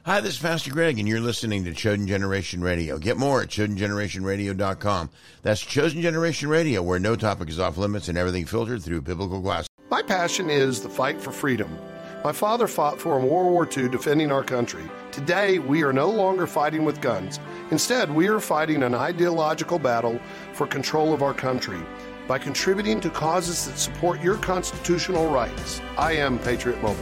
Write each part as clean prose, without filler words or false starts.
Hi, this is Pastor Greg, and you're listening to Chosen Generation Radio. Get more at ChosenGenerationRadio.com. That's Chosen Generation Radio, where no topic is off limits and everything filtered through biblical glasses. My passion is the fight for freedom. My father fought for in World War II defending our country. Today, we are no longer fighting with guns. Instead, we are fighting an ideological battle for control of our country by contributing to causes that support your constitutional rights. I am Patriot Mobile.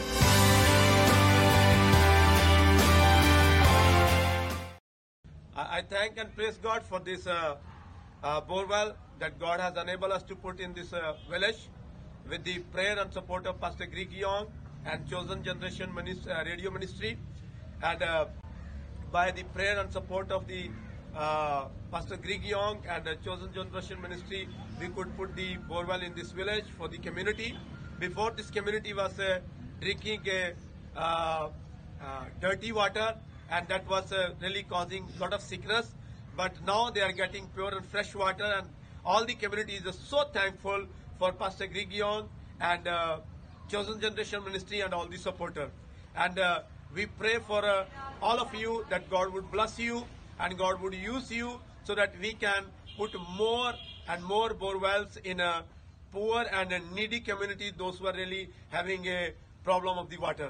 I thank and praise God for this borewell that God has enabled us to put in this village with the prayer and support of Pastor Greg Young and Chosen Generation Radio Ministry. And by the prayer and support of the Pastor Greg Young and the Chosen Generation Ministry, we could put the borewell in this village for the community. Before, this community was drinking dirty water, and that was really causing a lot of sickness. But now they are getting pure and fresh water, and all the community is so thankful for Pastor Greg Young and Chosen Generation Ministry and all the supporters. And we pray for all of you that God would bless you and God would use you so that we can put more and more borewells in a poor and a needy community, those who are really having a problem of the water.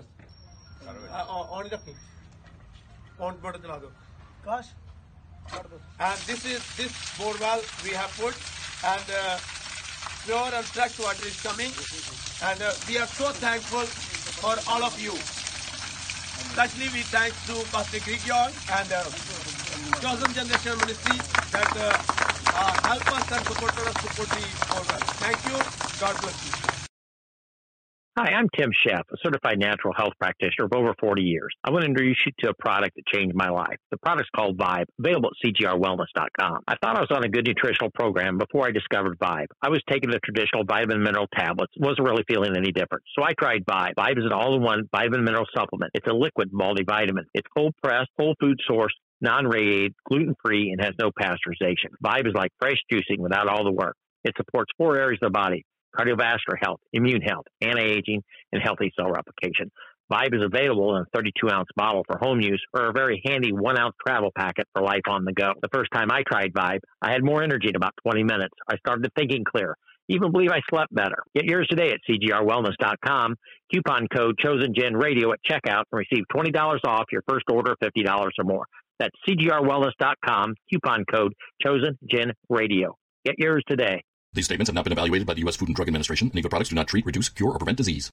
And this borewell we have put, and pure and fresh water is coming, and we are so thankful for all of you. Especially we thank to Pastor Greg Young and Chosen Generation Ministry that help us and support us to put the borewell. Thank you. God bless you. Hi, I'm Tim Sheff, a certified natural health practitioner of over 40 years. I want to introduce you to a product that changed my life. The product's called Vibe, available at cgrwellness.com. I thought I was on a good nutritional program before I discovered Vibe. I was taking the traditional vitamin mineral tablets, wasn't really feeling any different. So I tried Vibe. Vibe is an all-in-one vitamin mineral supplement. It's a liquid multivitamin. It's cold-pressed, whole food source, non-radiated, gluten-free, and has no pasteurization. Vibe is like fresh juicing without all the work. It supports 4 areas of the body: cardiovascular health, immune health, anti-aging, and healthy cell replication. Vibe is available in a 32-ounce bottle for home use or a very handy 1-ounce travel packet for life on the go. The first time I tried Vibe, I had more energy in about 20 minutes. I started thinking clear. Even believe I slept better. Get yours today at cgrwellness.com. Coupon code ChosenGenRadio at checkout and receive $20 off your first order of $50 or more. That's cgrwellness.com. Coupon code ChosenGenRadio. Get yours today. These statements have not been evaluated by the U.S. Food and Drug Administration. Any of the products do not treat, reduce, cure, or prevent disease.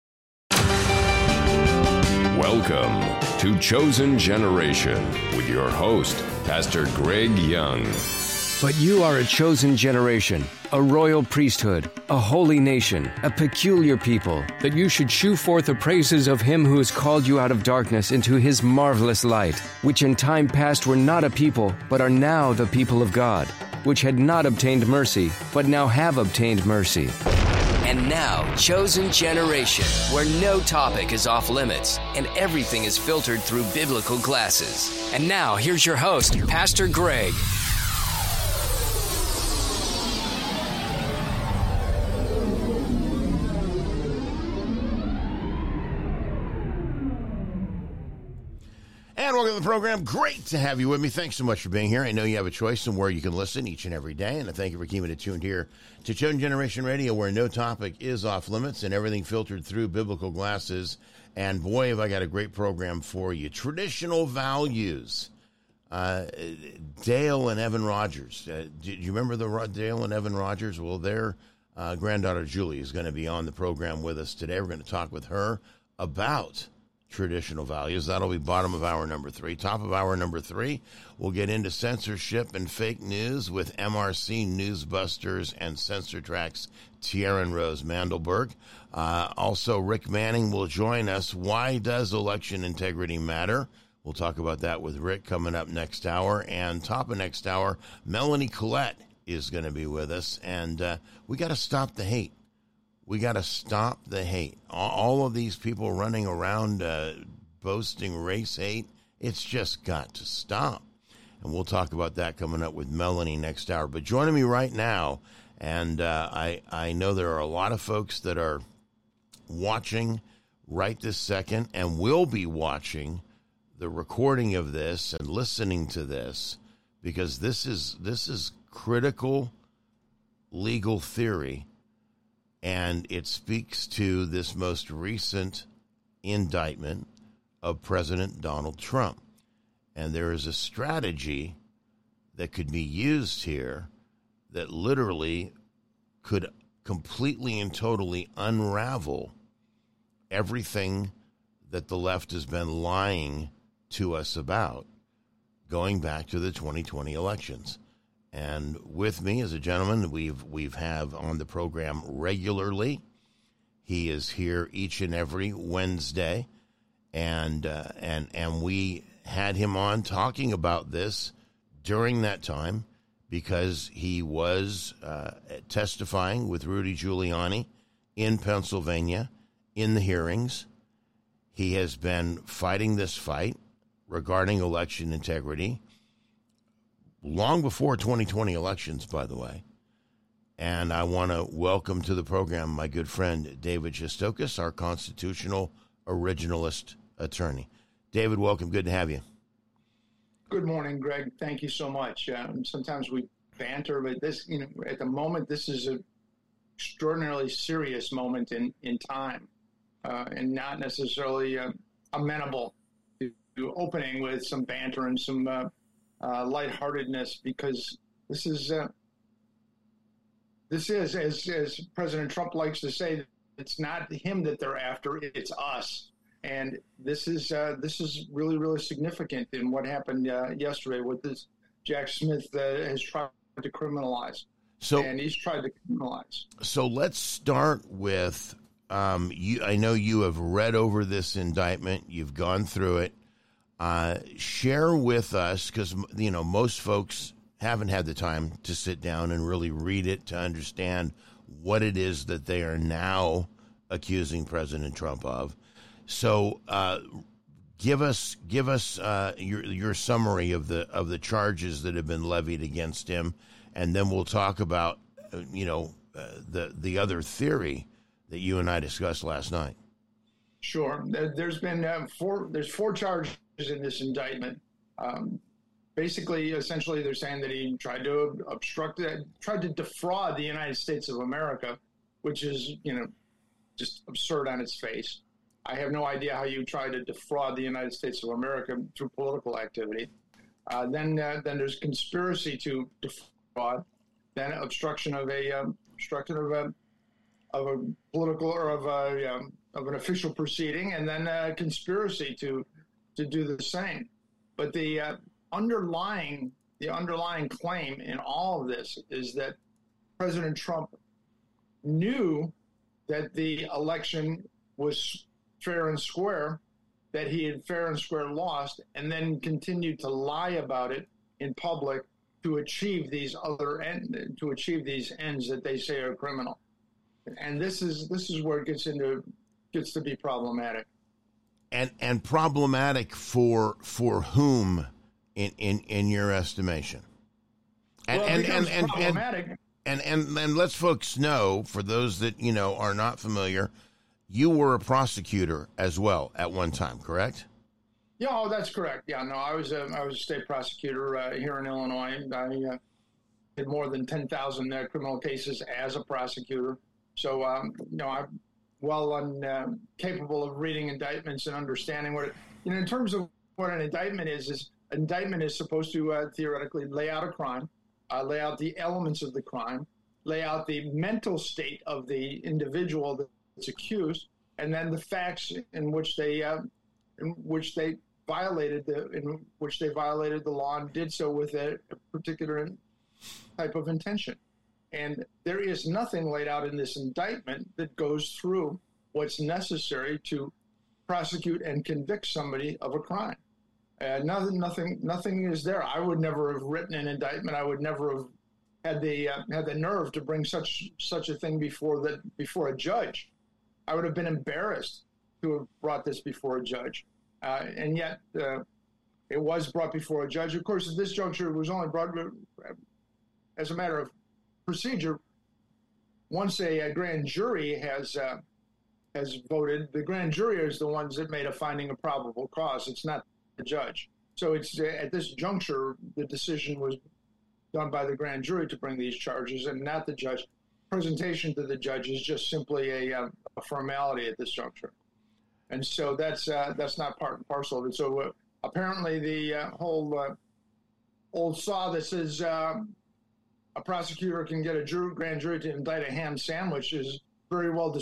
Welcome to Chosen Generation with your host, Pastor Greg Young. But you are a chosen generation, a royal priesthood, a holy nation, a peculiar people, that you should shew forth the praises of him who has called you out of darkness into his marvelous light, which in time past were not a people, but are now the people of God, which had not obtained mercy, but now have obtained mercy. And now, Chosen Generation, where no topic is off limits and everything is filtered through biblical glasses. And now, here's your host, Pastor Greg. And welcome to the program. Great to have you with me. Thanks so much for being here. I know you have a choice in where you can listen each and every day, and I thank you for keeping it tuned here to Chosen Generation Radio, where no topic is off limits and everything filtered through biblical glasses. And boy, have I got a great program for you. Traditional values. Dale and Evan Rogers. Do you remember the Dale and Evan Rogers? Well, their granddaughter Julie is going to be on the program with us today. We're going to talk with her about traditional values. That'll be bottom of hour number 3. Top of hour number 3, we'll get into censorship and fake news with MRC Newsbusters and CensorTrack's Tierran Rose Mandelberg. Also, Rick Manning will join us. Why does election integrity matter? We'll talk about that with Rick coming up next hour. And top of next hour, Melanie Collette is going to be with us. And we got to stop the hate. We got to stop the hate. All of these people running around boasting race hate, it's just got to stop. And we'll talk about that coming up with Melanie next hour. But joining me right now, and I know there are a lot of folks that are watching right this second and will be watching the recording of this and listening to this, because this is critical legal theory, and it speaks to this most recent indictment of President Donald Trump. And there is a strategy that could be used here that literally could completely and totally unravel everything that the left has been lying to us about going back to the 2020 elections. And with me is a gentleman we've have on the program regularly. He is here each and every Wednesday, and we had him on talking about this during that time because he was testifying with Rudy Giuliani in Pennsylvania in the hearings. He has been fighting this fight regarding election integrity long before 2020 elections, by the way. And I want to welcome to the program my good friend David Shestokas, our constitutional originalist attorney. David, welcome. Good to have you. Good morning, Greg. Thank you so much. Sometimes we banter, but this, at the moment, this is an extraordinarily serious moment in time, and not necessarily amenable to opening with some banter and some lightheartedness, because this is, as President Trump likes to say, it's not him that they're after, it's us. And this is really, really significant in what happened yesterday with this Jack Smith has tried to criminalize. And he's tried to criminalize. So let's start with, I know you have read over this indictment. You've gone through it. Share with us, because, most folks haven't had the time to sit down and really read it to understand what it is that they are now accusing President Trump of. So, give us your summary of the charges that have been levied against him, and then we'll talk about the other theory that you and I discussed last night. Sure. There's been four charges in this indictment. Essentially, they're saying that he tried to defraud the United States of America, which is just absurd on its face. I have no idea how you try to defraud the United States of America through political activity. Then there's conspiracy to defraud, then obstruction of a political or of an official proceeding, and then conspiracy to do the same. But the underlying claim in all of this is that President Trump knew that the election was fair and square, that he had fair and square lost, and then continued to lie about it in public to achieve these ends that they say are criminal. And this is where it gets to be problematic. And problematic for whom in your estimation? Problematic. And let's folks know, for those that are not familiar, you were a prosecutor as well at one time, correct? Yeah, that's correct. Yeah, no, I was a state prosecutor here in Illinois. I did more than 10,000 criminal cases as a prosecutor. So, I'm capable of reading indictments and understanding what in terms of what an indictment is supposed to theoretically lay out a crime, lay out the elements of the crime, lay out the mental state of the individual that's accused, and then the facts in which they violated the law and did so with a particular type of intention. And there is nothing laid out in this indictment that goes through what's necessary to prosecute and convict somebody of a crime. Nothing is there. I would never have written an indictment. I would never have had the nerve to bring such a thing before a judge. I would have been embarrassed to have brought this before a judge. And yet it was brought before a judge. Of course, at this juncture, it was only brought as a matter of procedure. Once a grand jury has voted, the grand jury is the ones that made a finding of probable cause. It's not judge. So it's at this juncture, the decision was done by the grand jury to bring these charges and not the judge. Presentation to the judge is just simply a formality at this juncture. And so that's not part and parcel of it. So apparently the whole old saw that says a prosecutor can get a grand jury to indict a ham sandwich is very well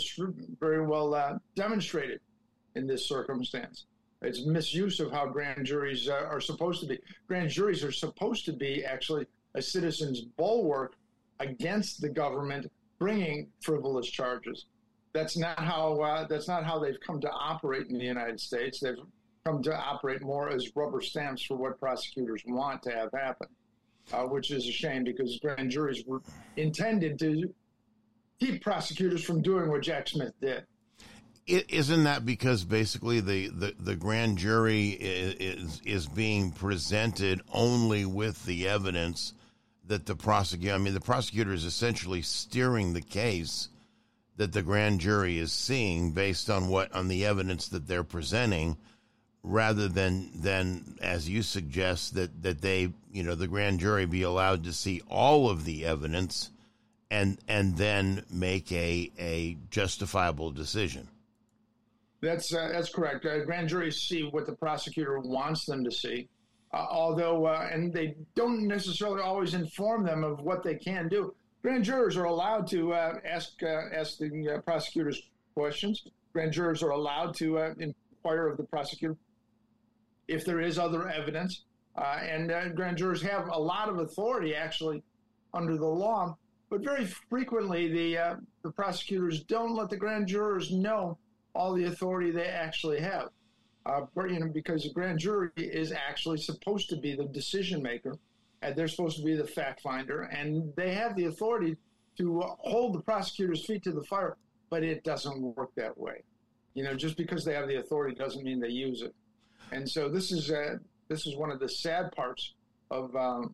demonstrated in this circumstance. It's misuse of how grand juries are supposed to be. Grand juries are supposed to be actually a citizen's bulwark against the government bringing frivolous charges. That's not how they've come to operate in the United States. They've come to operate more as rubber stamps for what prosecutors want to have happen, which is a shame because grand juries were intended to keep prosecutors from doing what Jack Smith did. Isn't that because basically the grand jury is being presented only with the evidence that the prosecutor is essentially steering the case that the grand jury is seeing based on the evidence that they're presenting, rather than as you suggest that they, the grand jury be allowed to see all of the evidence and then make a justifiable decision. That's correct. Grand juries see what the prosecutor wants them to see, although and they don't necessarily always inform them of what they can do. Grand jurors are allowed to ask the prosecutors questions. Grand jurors are allowed to inquire of the prosecutor if there is other evidence, and grand jurors have a lot of authority actually under the law. But very frequently, the prosecutors don't let the grand jurors know all the authority they actually have, because the grand jury is actually supposed to be the decision maker, and they're supposed to be the fact finder, and they have the authority to hold the prosecutor's feet to the fire. But it doesn't work that way. Just because they have the authority doesn't mean they use it. And so this is one of the sad parts of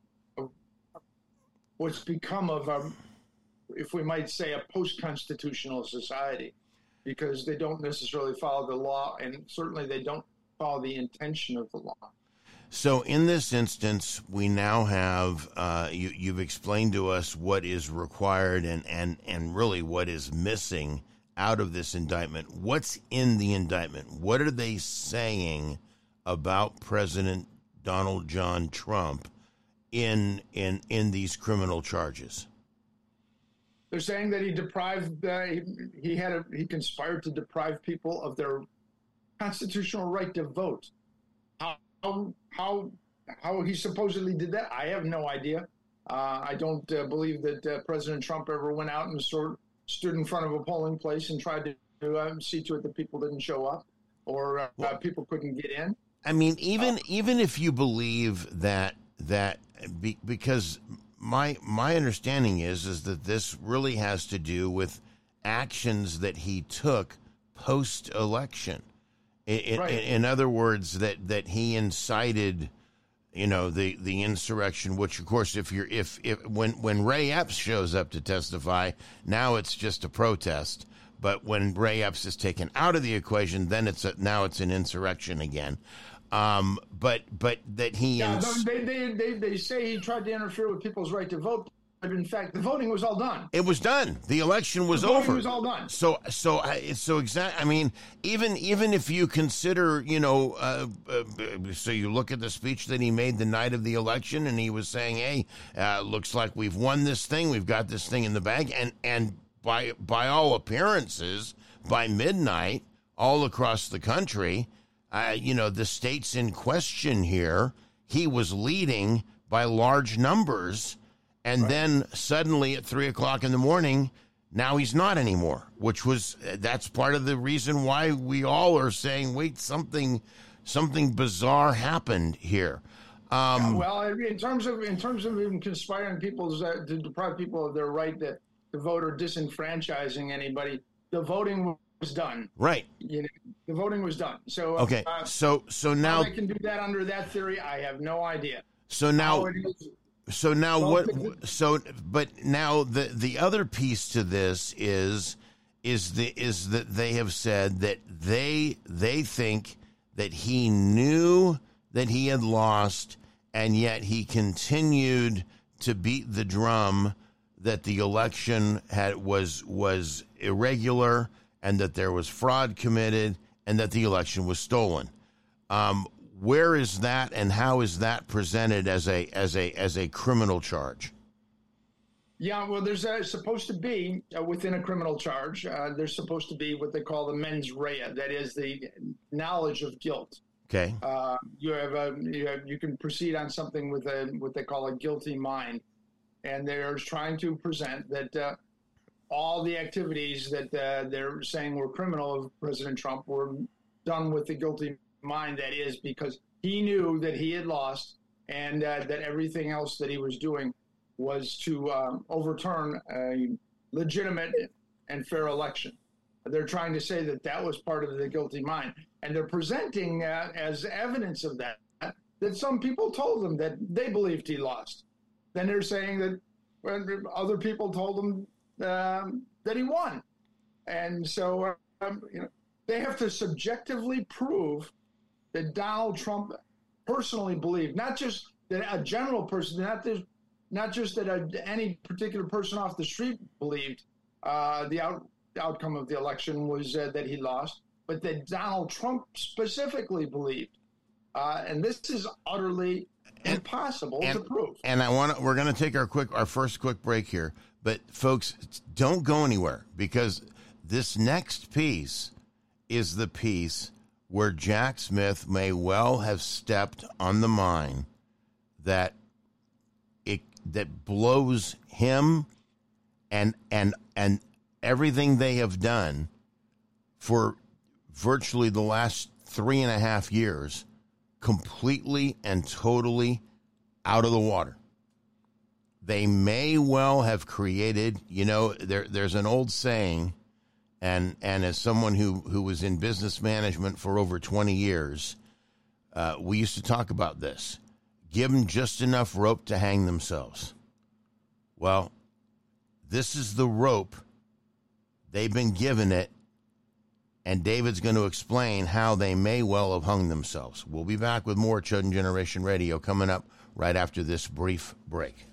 what's become of, if we might say, a post-constitutional society, because they don't necessarily follow the law, and certainly they don't follow the intention of the law. So in this instance, we now have, you've explained to us what is required and really what is missing out of this indictment. What's in the indictment? What are they saying about President Donald John Trump in these criminal charges? They're saying that he deprived, he conspired to deprive people of their constitutional right to vote. How he supposedly did that, I have no idea. I don't believe that President Trump ever went out and stood in front of a polling place and tried to see to it that people didn't show up or people couldn't get in. I mean, even if you believe that because my understanding is that this really has to do with actions that he took post-election. In other words, that he incited, the insurrection. Which, of course, when Ray Epps shows up to testify, now it's just a protest. But when Ray Epps is taken out of the equation, then now it's an insurrection again. But that he they say he tried to interfere with people's right to vote, but in fact the voting was all done. It was done. The election was over. It was all done. So exactly. I mean, even if you consider, so you look at the speech that he made the night of the election, and he was saying, "Hey, looks like we've won this thing. We've got this thing in the bag," and by all appearances, by midnight, all across the country. The states in question here, he was leading by large numbers, and then suddenly at 3:00 in the morning, now he's not anymore. That's part of the reason why we all are saying, wait, something bizarre happened here. Well, in terms of even conspiring to deprive people of their right to vote or disenfranchising anybody, the voting was done. Right. The voting was done. So okay. So now how they can do that under that theory, I have no idea. But now the other piece to this is that they have said that they think that he knew that he had lost, and yet he continued to beat the drum that the election was irregular and that there was fraud committed and that the election was stolen. Where is that, and how is that presented as a criminal charge? Yeah, well, there's supposed to be within a criminal charge. There's supposed to be what they call the mens rea, that is the knowledge of guilt. Okay. You can proceed on something with what they call a guilty mind, and they're trying to present that all the activities that they're saying were criminal of President Trump were done with the guilty mind. That is because he knew that he had lost, and that everything else that he was doing was to overturn a legitimate and fair election. They're trying to say that that was part of the guilty mind. And they're presenting as evidence of that some people told them that they believed he lost. Then they're saying that other people told them that he won. And so they have to subjectively prove that Donald Trump personally believed, not just that a general person, not just that any particular person off the street believed the outcome of the election was that he lost, but that Donald Trump specifically believed. And this is utterly impossible to prove. And we're going to take our first quick break here, but folks, don't go anywhere, because this next piece is the piece where Jack Smith may well have stepped on the mine that blows him and everything they have done for virtually the last 3.5 years completely and totally out of the water. They may well have created, there's an old saying, and as someone who was in business management for over 20 years, we used to talk about this. Give them just enough rope to hang themselves. Well, this is the rope. They've been given it, and David's going to explain how they may well have hung themselves. We'll be back with more Chosen Generation Radio coming up right after this brief break.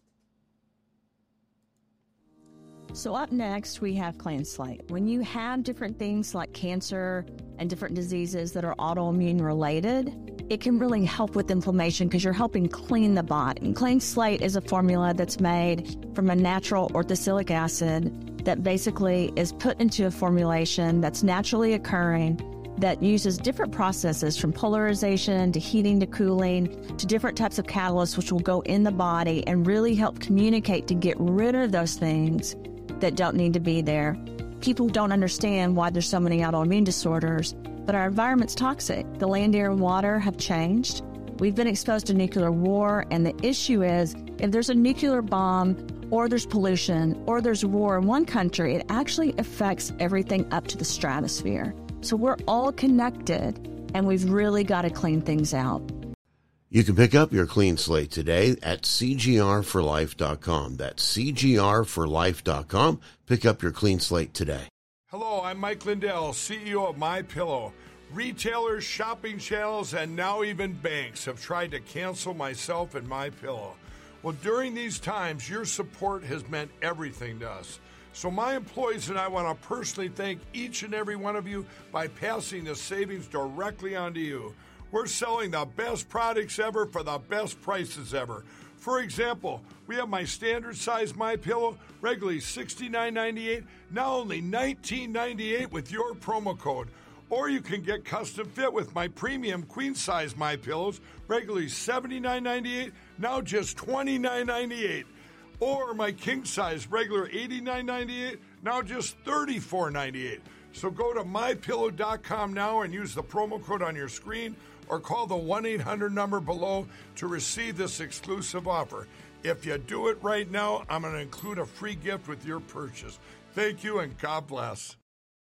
So up next, we have Clean Slate. When you have different things like cancer and different diseases that are autoimmune related, it can really help with inflammation because you're helping clean the body. And Clean Slate is a formula that's made from a natural orthosilic acid that basically is put into a formulation that's naturally occurring, that uses different processes from polarization to heating to cooling to different types of catalysts which will go in the body and really help communicate to get rid of those things that don't need to be there. People don't understand why there's so many autoimmune disorders, but our environment's toxic. The land, air, and water have changed. We've been exposed to nuclear war, and the issue is if there's a nuclear bomb or there's pollution or there's war in one country, it actually affects everything up to the stratosphere. So we're all connected, and we've really got to clean things out. You can pick up your Clean Slate today at cgrforlife.com. That's cgrforlife.com. Pick up your Clean Slate today. Hello, I'm Mike Lindell, CEO of MyPillow. Retailers, shopping channels, and now even banks have tried to cancel myself and MyPillow. Well, during these times, your support has meant everything to us. So my employees and I want to personally thank each and every one of you by passing the savings directly on to you. We're selling the best products ever for the best prices ever. For example, we have my standard size MyPillow, regularly $69.98, now only $19.98 with your promo code. Or you can get custom fit with my premium queen size MyPillows, regularly $79.98, now just $29.98. Or my king size, regular $89.98, now just $34.98. So go to MyPillow.com now and use the promo code on your screen, or call the 1-800 number below to receive this exclusive offer. If you do it right now, I'm going to include a free gift with your purchase. Thank you, and God bless.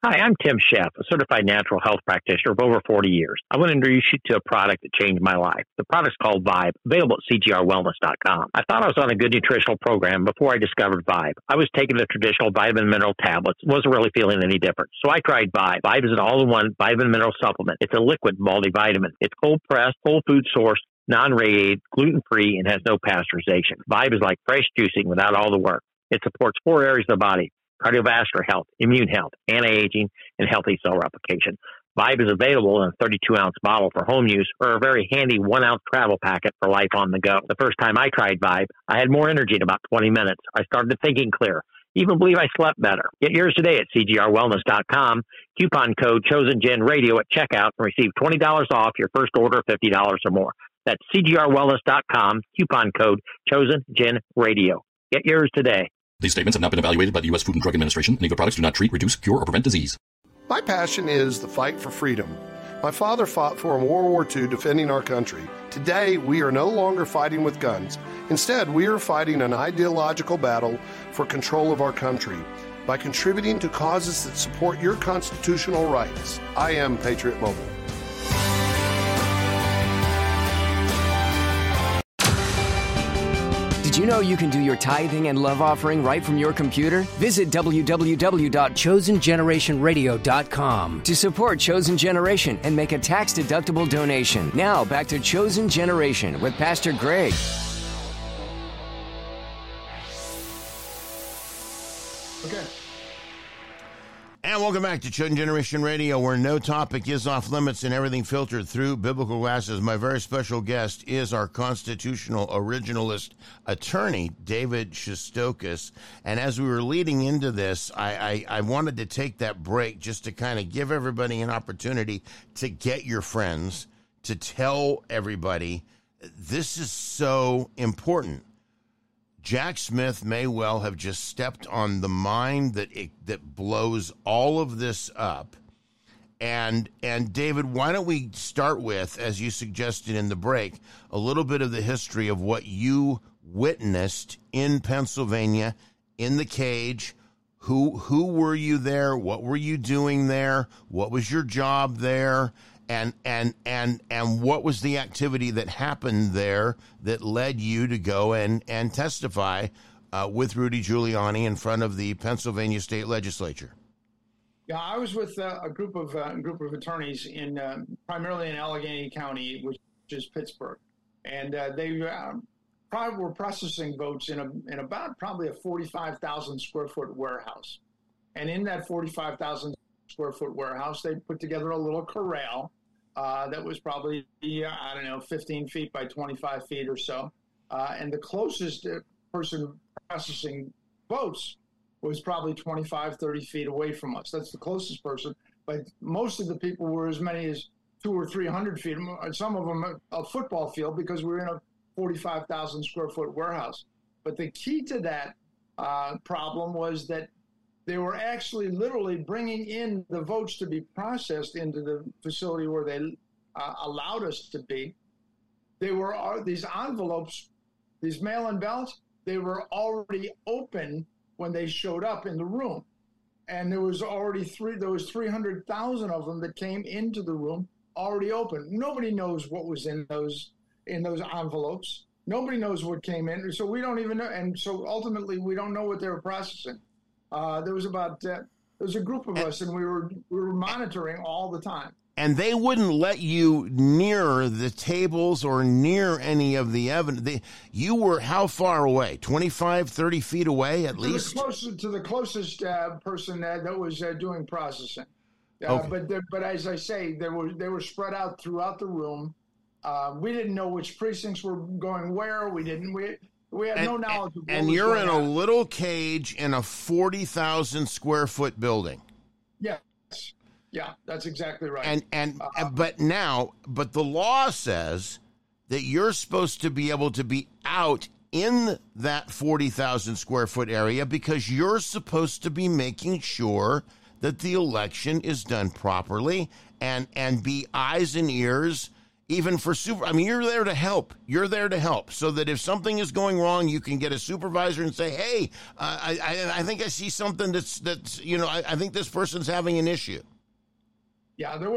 Hi, I'm Tim Sheff, a certified natural health practitioner of over 40 years. I want to introduce you to a product that changed my life. The product's called Vibe, available at CGRWellness.com. I thought I was on a good nutritional program before I discovered Vibe. I was taking the traditional vitamin mineral tablets, wasn't really feeling any different. So I tried Vibe. Vibe is an all-in-one vitamin mineral supplement. It's a liquid multivitamin. It's cold-pressed, whole food sourced, non-radiated, gluten-free, and has no pasteurization. Vibe is like fresh juicing without all the work. It supports 4 areas of the body: cardiovascular health, immune health, anti-aging, and healthy cell replication. Vibe is available in a 32-ounce bottle for home use or a very handy 1-ounce travel packet for life on the go. The first time I tried Vibe, I had more energy in about 20 minutes. I started thinking clear. Even believe I slept better. Get yours today at CGRWellness.com. Coupon code ChosenGenRadio at checkout and receive $20 off your first order of $50 or more. That's CGRWellness.com. Coupon code ChosenGenRadio. Get yours today. These statements have not been evaluated by the U.S. Food and Drug Administration. Any of the products do not treat, reduce, cure, or prevent disease. My passion is the fight for freedom. My father fought for in World War II defending our country. Today, we are no longer fighting with guns. Instead, we are fighting an ideological battle for control of our country by contributing to causes that support your constitutional rights. I am Patriot Mobile. Did you know you can do your tithing and love offering right from your computer? Visit www.chosengenerationradio.com to support Chosen Generation and make a tax-deductible donation. Now, back to Chosen Generation with Pastor Greg. Okay. And welcome back to Chosen Generation Radio, where no topic is off limits and everything filtered through biblical glasses. My very special guest is our constitutional originalist attorney, David Shestokas. And as we were leading into this, I wanted to take that break just to kind of give everybody an opportunity to get your friends, to tell everybody this is so important. Jack Smith may well have just stepped on the mine that blows all of this up. And David, why don't we start with, as you suggested in the break, a little bit of the history of what you witnessed in Pennsylvania, in the cage. Who were you there? What were you doing there? What was your job there? And what was the activity that happened there that led you to go and testify with Rudy Giuliani in front of the Pennsylvania State Legislature? Yeah, I was with a group of attorneys in primarily in Allegheny County, which is Pittsburgh, and they probably were processing votes in about probably a 45,000 square foot warehouse, and in that 45,000 square foot warehouse, they put together a little corral that was probably, 15 feet by 25 feet or so. And the closest person processing votes was probably 25, 30 feet away from us. That's the closest person. But most of the people were as many as 200 or 300 feet, some of them a football field, because we were in a 45,000 square foot warehouse. But the key to that problem was that they were actually literally bringing in the votes to be processed into the facility where they allowed us to be. They were these envelopes, these mail-in ballots, they were already open when they showed up in the room. And there was already 300,000 of them that came into the room already open. Nobody knows what was in those envelopes. Nobody knows what came in. So we don't even know. And so ultimately we don't know what they were processing. There was a group of us, and we were monitoring all the time. And they wouldn't let you near the tables or near any of the evidence. You were how far away? 25, 30 feet away at least? To the closest person that was doing processing. Okay. But as I say, they were spread out throughout the room. We didn't know which precincts were going where. We had no knowledge of what and was you're in going a on. little cage in a 40,000 square foot building. Yes. Yeah, that's exactly right. But the law says that you're supposed to be able to be out in that 40,000 square foot area because you're supposed to be making sure that the election is done properly and be eyes and ears even for you're there to help. You're there to help so that if something is going wrong, you can get a supervisor and say, hey, I think I see something that's I think this person's having an issue. Yeah, there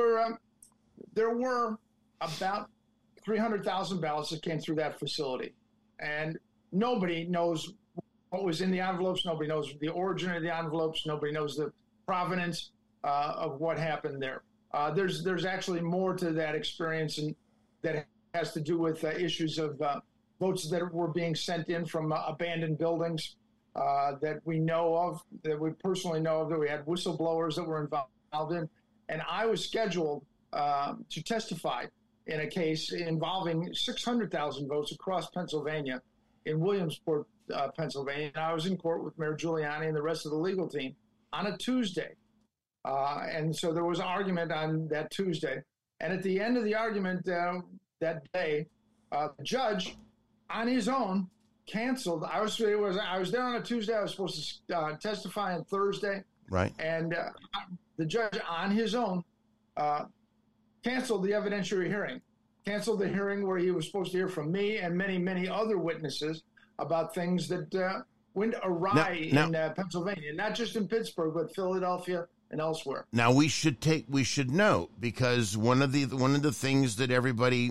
were about 300,000 ballots that came through that facility, and nobody knows what was in the envelopes. Nobody knows the origin of the envelopes. Nobody knows the provenance of what happened there. There's actually more to that experience, and that has to do with issues of votes that were being sent in from abandoned buildings that we know of, that we personally know of, that we had whistleblowers that were involved in. And I was scheduled to testify in a case involving 600,000 votes across Pennsylvania in Williamsport, Pennsylvania. And I was in court with Mayor Giuliani and the rest of the legal team on a Tuesday. And so there was an argument on that Tuesday. And at the end of the argument that day, the judge on his own canceled. I was there on a Tuesday. I was supposed to testify on Thursday. Right. And the judge on his own canceled the evidentiary hearing, canceled the hearing where he was supposed to hear from me and many, many other witnesses about things that went awry in Pennsylvania, not just in Pittsburgh, but Philadelphia and elsewhere. Now we should note, because one of the things that everybody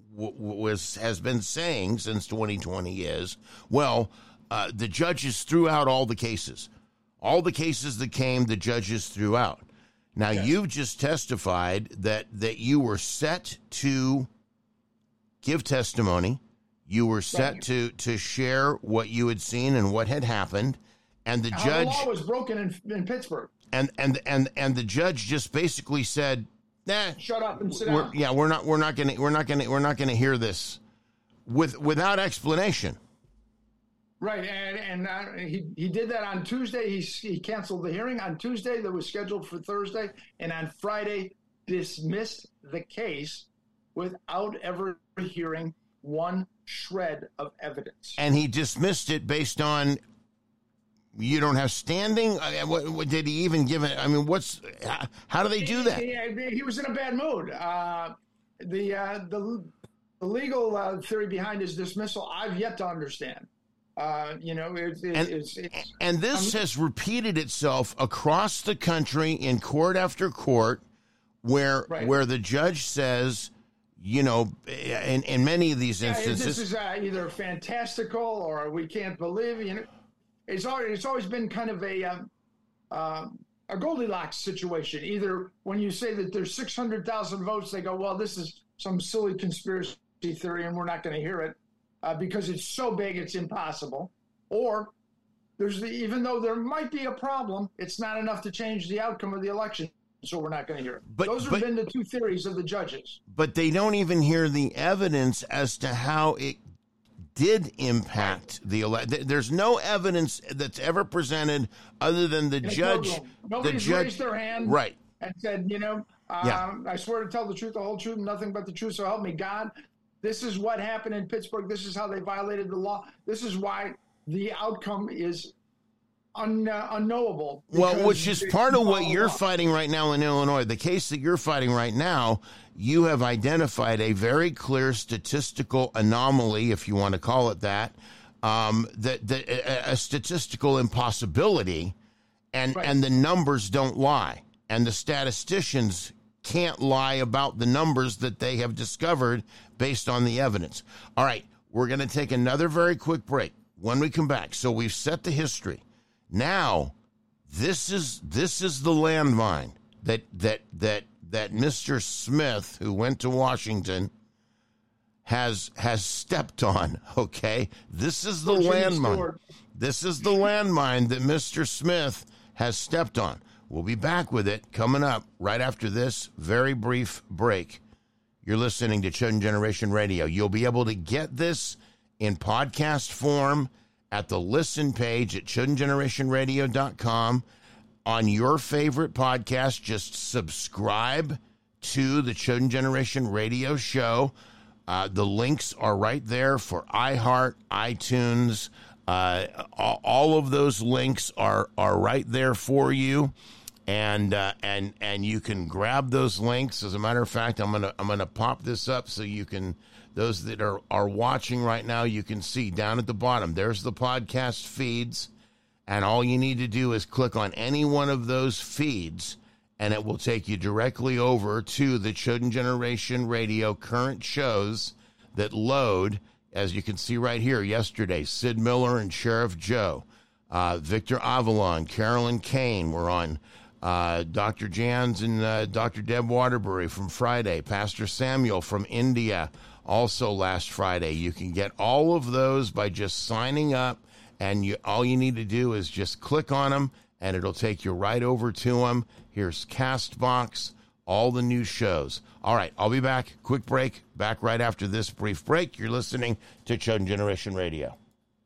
has been saying since 2020 is, the judges threw out all the cases that came, the judges threw out. Now, yes. You've just testified that you were set to give testimony. You were set to share what you had seen and what had happened, and the judge. The law was broken in Pittsburgh. And the judge just basically said, "Nah, shut up and sit down." Yeah, we're not going to hear this without explanation. Right, and he did that on Tuesday. He canceled the hearing on Tuesday that was scheduled for Thursday, and on Friday dismissed the case without ever hearing one shred of evidence. And he dismissed it based on you don't have standing. What did he even give it? I mean, how do they do that? He was in a bad mood. The legal theory behind his dismissal, I've yet to understand. And this has repeated itself across the country in court after court, where the judge says, in many of these instances, this is either fantastical or we can't believe. It's always been kind of a Goldilocks situation. Either when you say that there's 600,000 votes, they go, well, this is some silly conspiracy theory, and we're not going to hear it. Because it's so big, it's impossible. Or even though there might be a problem, it's not enough to change the outcome of the election, so we're not going to hear it. Those have been the two theories of the judges. But they don't even hear the evidence as to how it did impact the election. There's no evidence that's ever presented other than the judge. Nobody's raised their hand and said, I swear to tell the truth, the whole truth, and nothing but the truth, so help me God. This is what happened in Pittsburgh. This is how they violated the law. This is why the outcome is unknowable. Well, which is part of what you're fighting right now in Illinois. The case that you're fighting right now, you have identified a very clear statistical anomaly, if you want to call it that, a statistical impossibility, and the numbers don't lie, and the statisticians can't lie about the numbers that they have discovered based on the evidence. All right, we're going to take another very quick break. When we come back, so we've set the history. Now, this is the landmine that Mr. Smith, who went to Washington, has stepped on. Okay, this is the landmine. This is the landmine that Mr. Smith has stepped on. We'll be back with it coming up right after this very brief break. You're listening to Chosen Generation Radio. You'll be able to get this in podcast form at the listen page at chosengenerationradio.com. On your favorite podcast, just subscribe to the Chosen Generation Radio show. The links are right there for iHeart, iTunes. All of those links are right there for you. And you can grab those links. As a matter of fact, I'm gonna pop this up so you can, those that are watching right now, you can see down at the bottom. There's the podcast feeds, and all you need to do is click on any one of those feeds, and it will take you directly over to the Chosen Generation Radio current shows that load. As you can see right here, yesterday, Sid Miller and Sheriff Joe, Victor Avalon, Carolyn Kane were on. Dr. Jans and Dr. Deb Waterbury from Friday, Pastor Samuel from India, also last Friday. You can get all of those by just signing up, and all you need to do is just click on them, and it'll take you right over to them. Here's CastBox, all the new shows. All right, I'll be back. Quick break. Back right after this brief break. You're listening to Chosen Generation Radio.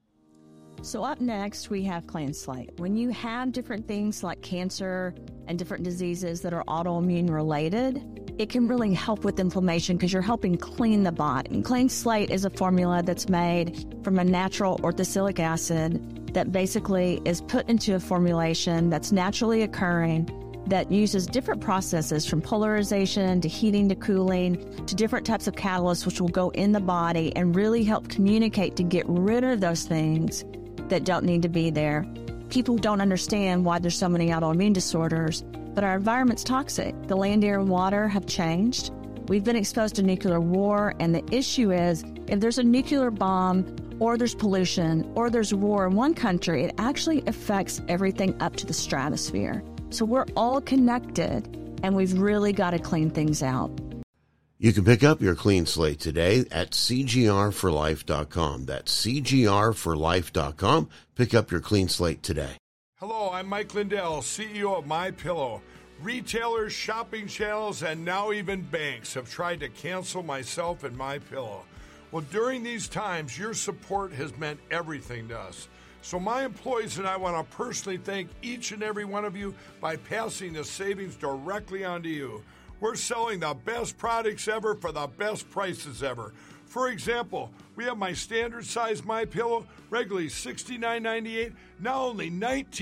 So up next, we have Clean Slate. When you have different things like cancer and different diseases that are autoimmune related, it can really help with inflammation because you're helping clean the body. And Clean Slate is a formula that's made from a natural orthosilic acid that basically is put into a formulation that's naturally occurring that uses different processes from polarization to heating to cooling to different types of catalysts which will go in the body and really help communicate to get rid of those things that don't need to be there. People don't understand why there's so many autoimmune disorders, but our environment's toxic. The land, air, and water have changed. We've been exposed to nuclear war, and the issue is if there's a nuclear bomb or there's pollution or there's war in one country, it actually affects everything up to the stratosphere. So we're all connected, and we've really got to clean things out. You can pick up your Clean Slate today at cgrforlife.com. That's cgrforlife.com. Pick up your Clean Slate today. Hello, I'm Mike Lindell, CEO of MyPillow. Retailers, shopping channels, and now even banks have tried to cancel myself and MyPillow. Well, during these times, your support has meant everything to us. So my employees and I want to personally thank each and every one of you by passing the savings directly on to you. We're selling the best products ever for the best prices ever. For example, we have my standard size MyPillow, regularly $69.98, now only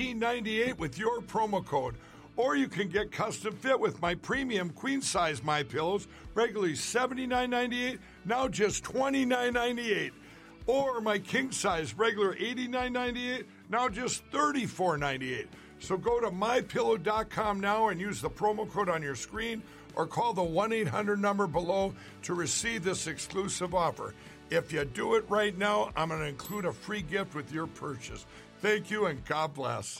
$19.98 with your promo code. Or you can get custom fit with my premium queen size MyPillows, regularly $79.98, now just $29.98. Or my king size, regular $89.98, now just $34.98. So go to MyPillow.com now and use the promo code on your screen, or call the 1-800 number below to receive this exclusive offer. If you do it right now, I'm going to include a free gift with your purchase. Thank you, and God bless.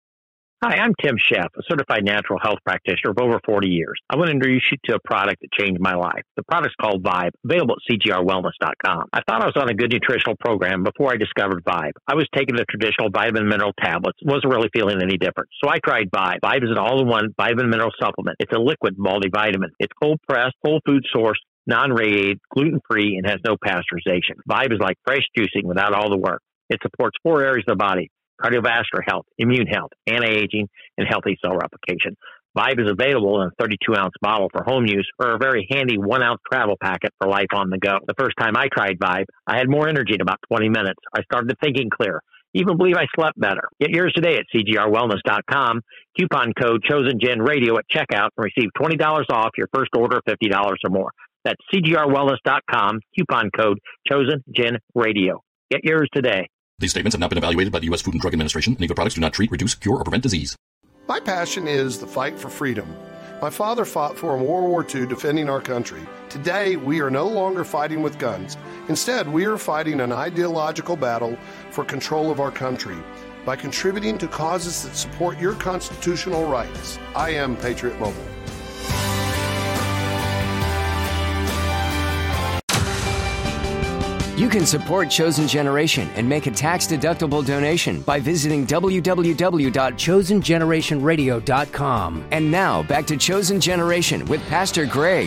Hi, I'm Tim Sheff, a certified natural health practitioner of over 40 years. I want to introduce you to a product that changed my life. The product's called Vibe, available at cgrwellness.com. I thought I was on a good nutritional program before I discovered Vibe. I was taking the traditional vitamin mineral tablets, wasn't really feeling any different. So I tried Vibe. Vibe is an all-in-one vitamin mineral supplement. It's a liquid multivitamin. It's cold-pressed, whole food sourced, non-radiated, gluten-free, and has no pasteurization. Vibe is like fresh juicing without all the work. It supports 4 areas of the body: cardiovascular health, immune health, anti-aging, and healthy cell replication. Vibe is available in a 32-ounce bottle for home use or a very handy 1-ounce travel packet for life on the go. The first time I tried Vibe, I had more energy in about 20 minutes. I started thinking clear. Even believe I slept better. Get yours today at cgrwellness.com. Coupon code ChosenGenRadio at checkout and receive $20 off your first order of $50 or more. That's cgrwellness.com. Coupon code ChosenGenRadio. Get yours today. These statements have not been evaluated by the U.S. Food and Drug Administration. Any of the products do not treat, reduce, cure, or prevent disease. My passion is the fight for freedom. My father fought for in World War II defending our country. Today, we are no longer fighting with guns. Instead, we are fighting an ideological battle for control of our country by contributing to causes that support your constitutional rights. I am Patriot Mobile. You can support Chosen Generation and make a tax-deductible donation by visiting www.chosengenerationradio.com. And now, back to Chosen Generation with Pastor Greg.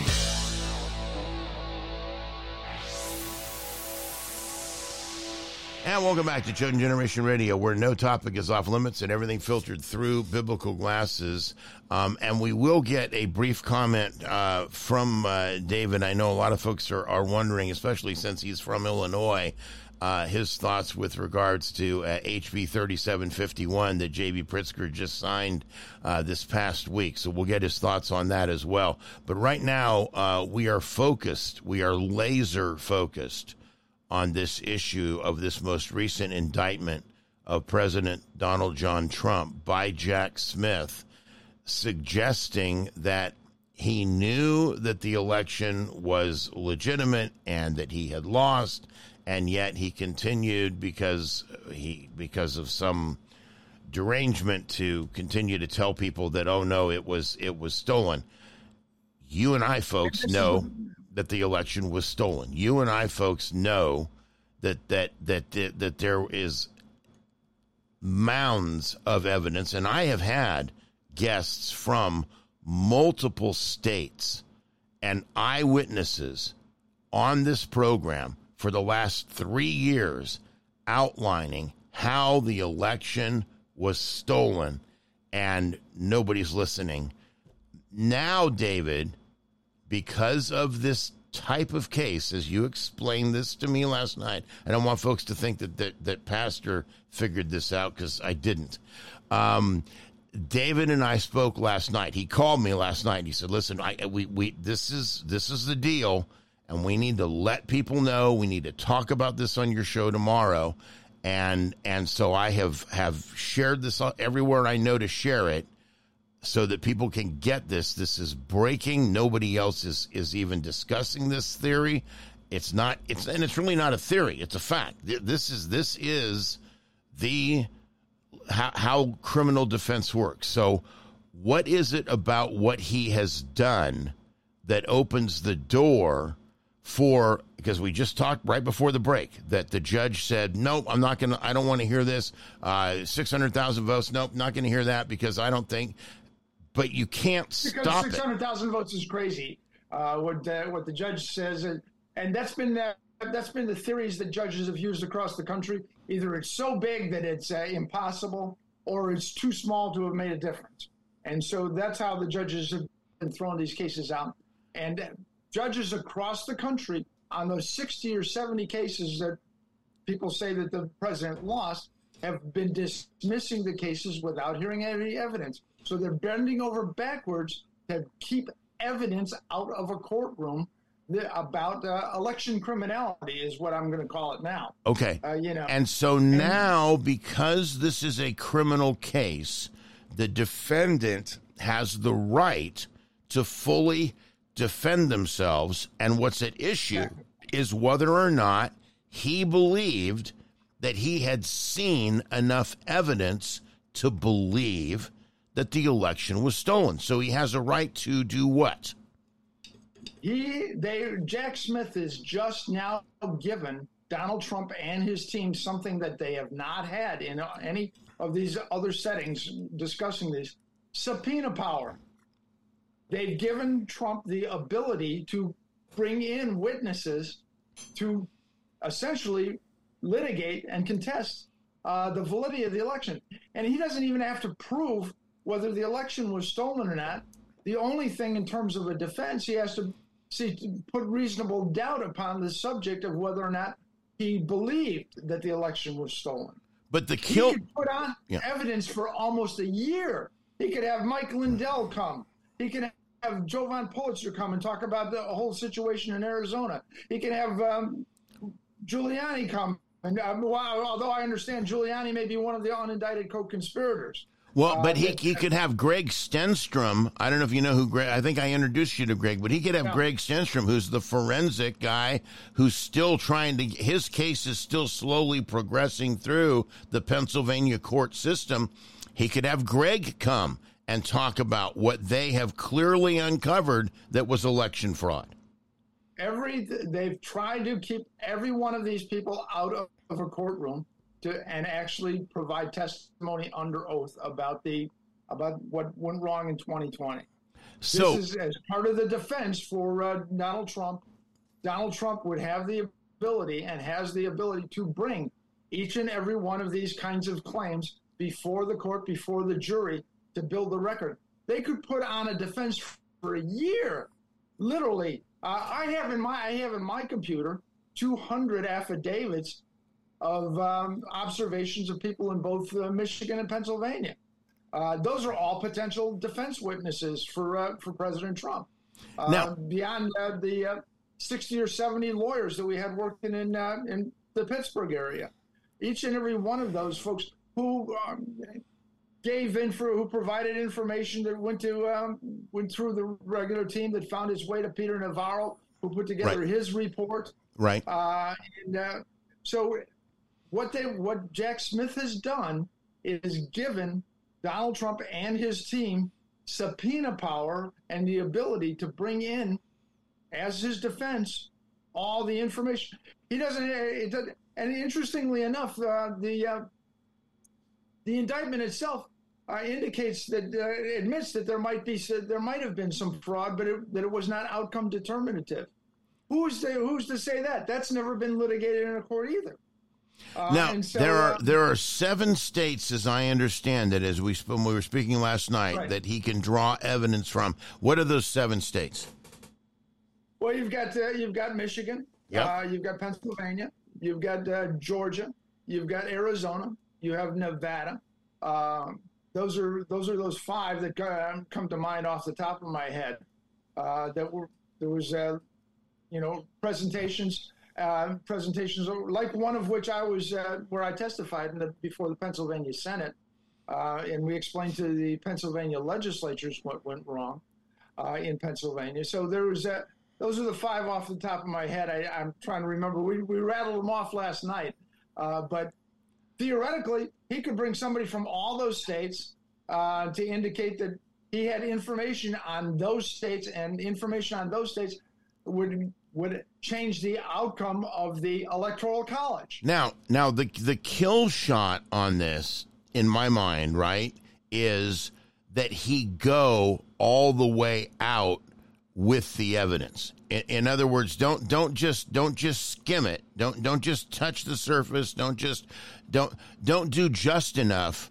And welcome back to Chosen Generation Radio, where no topic is off limits and everything filtered through biblical glasses. And we will get a brief comment from David. I know a lot of folks are wondering, especially since he's from Illinois, his thoughts with regards to HB 3751 that J.B. Pritzker just signed this past week. So we'll get his thoughts on that as well. But right now, we are laser focused on this issue of this most recent indictment of President Donald John Trump by Jack Smith, suggesting that he knew that the election was legitimate and that he had lost, and yet he continued because of some derangement to continue to tell people that, oh no, it was stolen. You and I, folks, know that the election was stolen. You and I, folks, know that there is mounds of evidence, and I have had guests from multiple states and eyewitnesses on this program for the last 3 years outlining how the election was stolen, and nobody's listening. Now, David, because of this type of case, as you explained this to me last night, I don't want folks to think that Pastor figured this out, because I didn't. David and I spoke last night. He called me last night. And he said, "Listen, this is the deal, and we need to let people know. We need to talk about this on your show tomorrow." And so I have shared this everywhere I know to share it, so that people can get this. This is breaking. Nobody else is even discussing this theory. It's really not a theory. It's a fact. This is the how criminal defense works. So what is it about what he has done that opens the door for, because we just talked right before the break that the judge said, nope, I don't want to hear this. 600,000 votes. Nope, not going to hear that, because I don't think, but you can't stop it. 600,000 votes is crazy. What the judge says, and that's been the theories that judges have used across the country. Either it's so big that it's impossible, or it's too small to have made a difference. And so that's how the judges have been throwing these cases out. And judges across the country on those 60 or 70 cases that people say that the president lost have been dismissing the cases without hearing any evidence. So they're bending over backwards to keep evidence out of a courtroom about election criminality, is what I'm going to call it now. Okay. And so now, because this is a criminal case, the defendant has the right to fully defend themselves. And what's at issue is whether or not he believed that he had seen enough evidence to believe that the election was stolen. So he has a right to do what? Jack Smith is just now given Donald Trump and his team something that they have not had in any of these other settings discussing this: subpoena power. They've given Trump the ability to bring in witnesses to essentially litigate and contest the validity of the election. And he doesn't even have to prove whether the election was stolen or not. The only thing in terms of a defense, he has to put reasonable doubt upon the subject of whether or not he believed that the election was stolen. But he could put on evidence for almost a year. He could have Mike Lindell come. He could have Jovan Pulitzer come and talk about the whole situation in Arizona. He could have Giuliani come. And although I understand Giuliani may be one of the unindicted co-conspirators. Well, but he could have Greg Stenstrom. I don't know if you know who Greg. I think I introduced you to Greg, but he could have Greg Stenstrom, who's the forensic guy who's still trying to. His case is still slowly progressing through the Pennsylvania court system. He could have Greg come and talk about what they have clearly uncovered that was election fraud. They've tried to keep every one of these people out of a courtroom and actually provide testimony under oath about what went wrong in 2020. So, this is as part of the defense for Donald Trump. Donald Trump would have the ability and has the ability to bring each and every one of these kinds of claims before the court, before the jury, to build the record. They could put on a defense for a year, literally. I have in my computer 200 affidavits of observations of people in both Michigan and Pennsylvania. Those are all potential defense witnesses for President Trump. Now, beyond the 60 or 70 lawyers that we had working in the Pittsburgh area, each and every one of those folks who who provided information that went through the regular team that found its way to Peter Navarro, who put together his report. Right. So what Jack Smith has done is given Donald Trump and his team subpoena power and the ability to bring in, as his defense, all the information. He doesn't. And interestingly enough, the indictment itself indicates that admits that there might have been some fraud, but that it was not outcome determinative. Who's to say that? That's never been litigated in a court either. Now, there are 7 states, as I understand it, as we were speaking last night, that he can draw evidence from. What are those 7 states? Well, you've got Michigan, you've got Pennsylvania, you've got Georgia, you've got Arizona, you have Nevada. Those are those 5 that come to mind off the top of my head. There was presentations like one of which I was where I testified before the Pennsylvania Senate, and we explained to the Pennsylvania legislatures what went wrong in Pennsylvania. So there was those are the 5 off the top of my head. I'm trying to remember. We rattled them off last night, but theoretically he could bring somebody from all those states to indicate that he had information on those states, and information on those states would change the outcome of the Electoral College. Now the kill shot on this, in my mind, right, is that he go all the way out with the evidence. In other words, don't just skim it. Don't just touch the surface. Don't do just enough.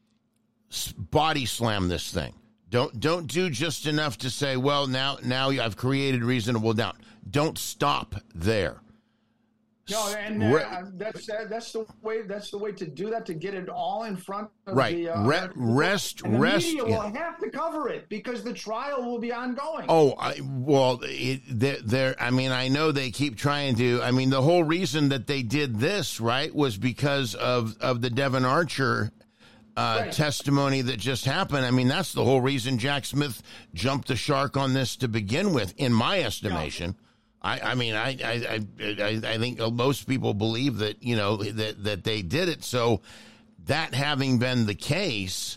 Body slam this thing. Don't do just enough to say, well, now I've created reasonable doubt. Don't stop there. No, and that's the way to do that, to get it all in front of the rest. And the media will have to cover it because the trial will be ongoing. Oh, I know they keep trying to. I mean, the whole reason that they did this, right, was because of the Devon Archer testimony that just happened. I mean, that's the whole reason Jack Smith jumped the shark on this to begin with, in my estimation. Yeah. I think most people believe that, that they did it. So that having been the case,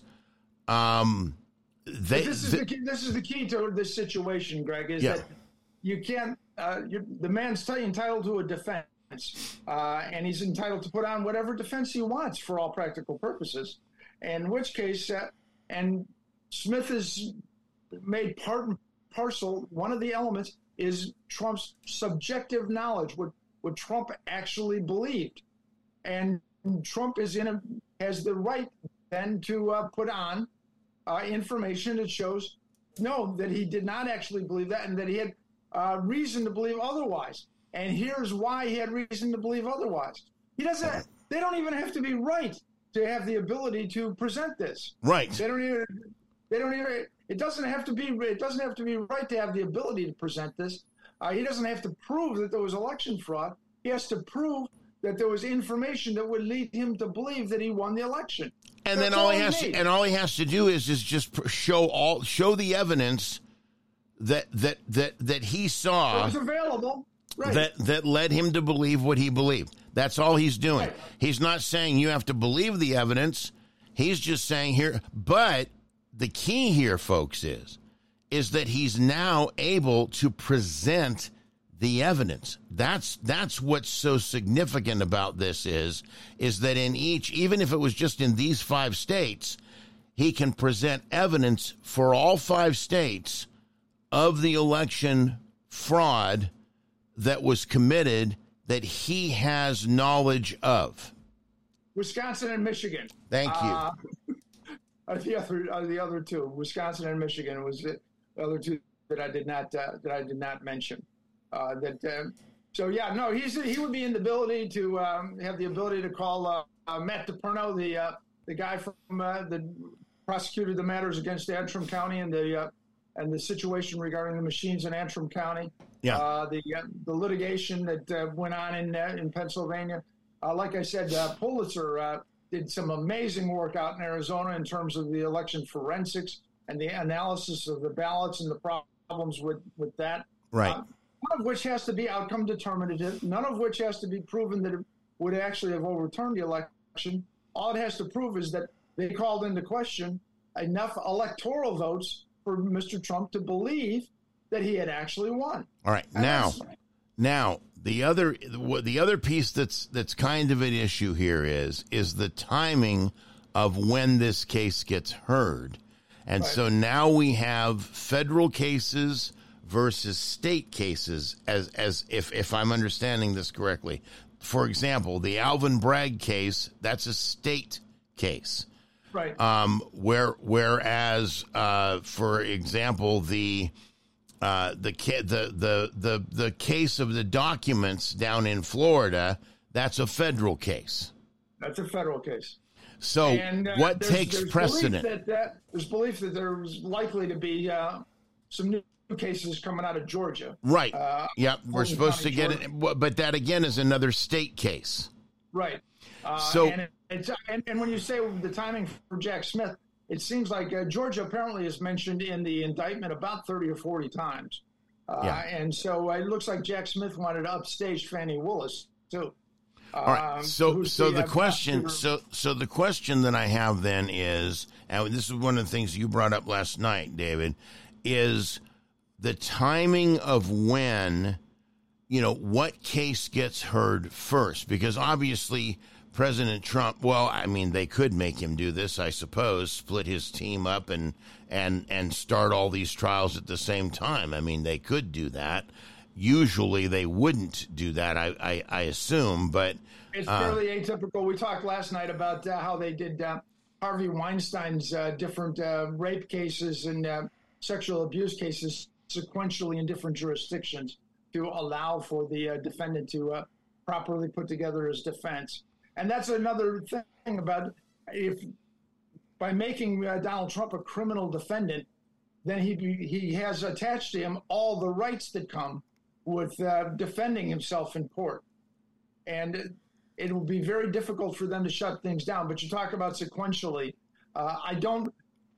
this is the key to this situation, Greg, is that you can't, the man's entitled to a defense, and he's entitled to put on whatever defense he wants for all practical purposes. In which case, and Smith has made part and parcel, one of the elements is Trump's subjective knowledge, what Trump actually believed. And Trump has the right then to put on information that shows, that he did not actually believe that, and that he had reason to believe otherwise. And here's why he had reason to believe otherwise. They don't even have to be right to have the ability to present this. Right. They don't even. It doesn't have to be right to have the ability to present this. He doesn't have to prove that there was election fraud. He has to prove that there was information that would lead him to believe that he won the election. And then all he has to do is just show the evidence that he saw. It was available. Right. That led him to believe what he believed. That's all he's doing. Right. He's not saying you have to believe the evidence. He's just saying here. But the key here, folks, is that he's now able to present the evidence. That's what's so significant about this is that in each, even if it was just in these 5 states, he can present evidence for all 5 states of the election fraud that was committed that he has knowledge of. Wisconsin and Michigan. Thank you. The other 2, Wisconsin and Michigan, was the other 2 that I did not mention. So yeah, no, he would be in the ability to have the ability to call Matt DePerno, the guy from the prosecuted the matters against Antrim County and the situation regarding the machines in Antrim County. Yeah. The litigation that went on in Pennsylvania. Like I said, Pulitzer did some amazing work out in Arizona in terms of the election forensics and the analysis of the ballots and the problems with that. Right. None of which has to be outcome determinative. None of which has to be proven that it would actually have overturned the election. All it has to prove is that they called into question enough electoral votes for Mr. Trump to believe that he had actually won. All right. Now the other piece that's kind of an issue here is the timing of when this case gets heard. And Right. so now we have federal cases versus state cases, as if I'm understanding this correctly. For example, the Alvin Bragg case, that's a state case. Right. Whereas, for example, the case of the documents down in Florida, that's a federal case. That's a federal case. So And, what there's takes precedent? There's belief that there's likely to be some new cases coming out of Georgia. Right. Yep. We're Fulton supposed to County, get Georgia. it. But that, again, is another state case. Right. So- and when you say the timing for Jack Smith, it seems like Georgia apparently is mentioned in the indictment about 30 or 40 times. Yeah. And so it looks like Jack Smith wanted to upstage Fannie Willis, too. All right. So who's the question, prosecutor. so the question that I have then is, and this is one of the things you brought up last night, David, is the timing of when, what case gets heard first, because obviously President Trump, well, I mean, they could make him do this, I suppose, split his team up and start all these trials at the same time. I mean, they could do that. Usually they wouldn't do that, I assume, but It's fairly atypical. We talked last night about how they did Harvey Weinstein's different rape cases and sexual abuse cases sequentially in different jurisdictions to allow for the defendant to properly put together his defense. And that's another thing about by making Donald Trump a criminal defendant, then he has attached to him all the rights that come with defending himself in court. And it will be very difficult for them to shut things down. But you talk about sequentially. That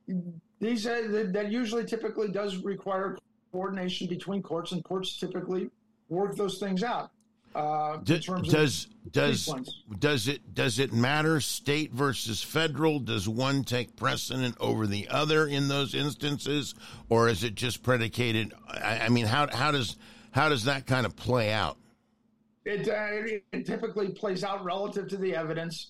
usually typically does require coordination between courts, and courts typically work those things out. In terms of sequence. Does it matter state versus federal? Does one take precedent over the other in those instances, or is it just predicated? I mean, how does that kind of play out? It typically plays out relative to the evidence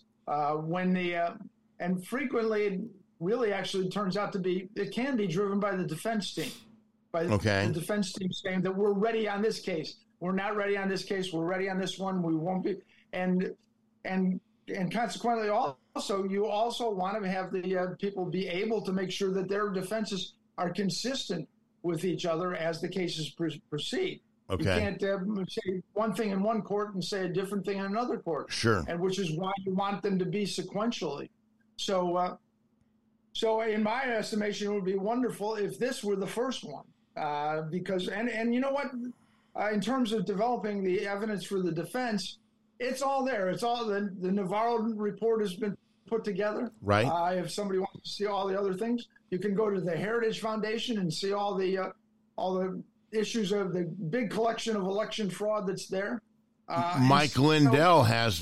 and frequently it really actually turns out to be, it can be driven by the defense team, the defense team saying that we're ready on this case. We're not ready on this case. We're ready on this one. We won't be. And consequently also, you also want to have the people be able to make sure that their defenses are consistent with each other as the cases proceed. Okay. You can't say one thing in one court and say a different thing in another court. Sure. And which is why you want them to be sequentially. So in my estimation, it would be wonderful if this were the first one, because and you know what, in terms of developing the evidence for the defense, it's all there. It's all the Navarro report has been put together. Right. If somebody wants to see all the other things, you can go to the Heritage Foundation and see all the issues of the big collection of election fraud that's there. Mike Lindell has.